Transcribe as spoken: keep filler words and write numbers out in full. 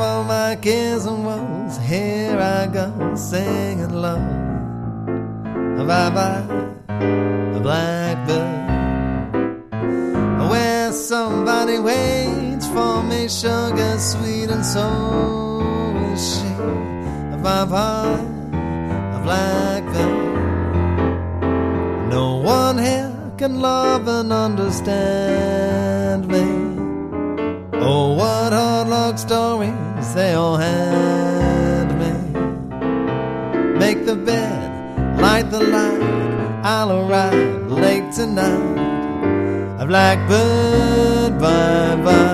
for my cares and woes. Here I go singing low. Bye-bye, blackbird. Where somebody waits for me, sugar sweet, and so is she. Bye-bye, blackbird. No one here can love and understand me. Oh, what hard luck stories they all hand me. Make the bed, light the light, I'll arrive late tonight. A blackbird, bye-bye.